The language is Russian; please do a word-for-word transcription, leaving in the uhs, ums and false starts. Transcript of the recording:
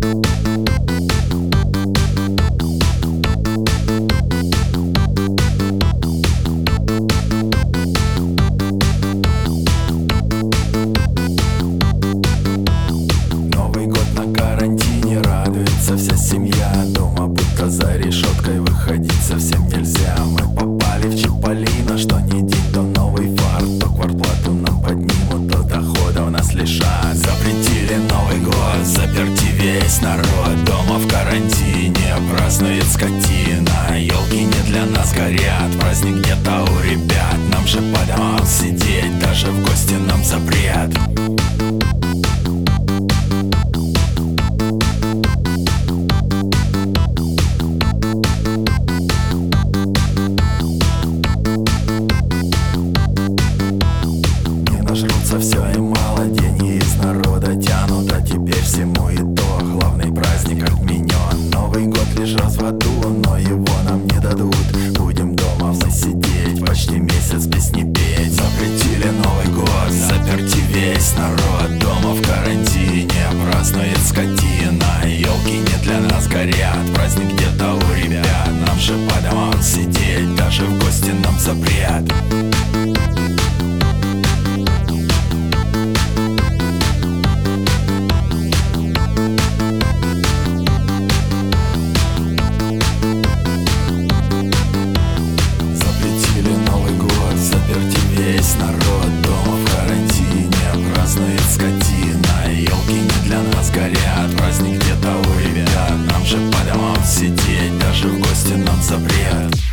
Новый год на карантине, радуется вся семья. Дома будто за решеткой, выходить совсем нельзя. Мы попали в Чиполлино, что не день, то новый фарт. То квартплату нам поднимут, то доходов нас лишат. Запретили Новый год, заперти весь народ. Дома в карантине празднует скотина. Елки не для нас горят, праздник где-то у ребят. Нам же по домам сидеть, даже в гости нам запрет. Нажрутся все и мало, деньги из народа тянут. А теперь всему итог, главный праздник отменен. Новый год лишь раз в году, но его нам не дадут. Будем дома мы сидеть, почти месяц песни петь. Запретили Новый год, заперти весь народ. Дома в карантине, празднует скотина. Елки не для нас горят, праздник где-то у ребят. Нам же по домам сидеть, даже в гости нам запрет. Весь народ дома в карантине, празднует скотина. Елки не для нас горят, праздник где-то у ребят. Нам же по домам сидеть, даже в гости нам запрет.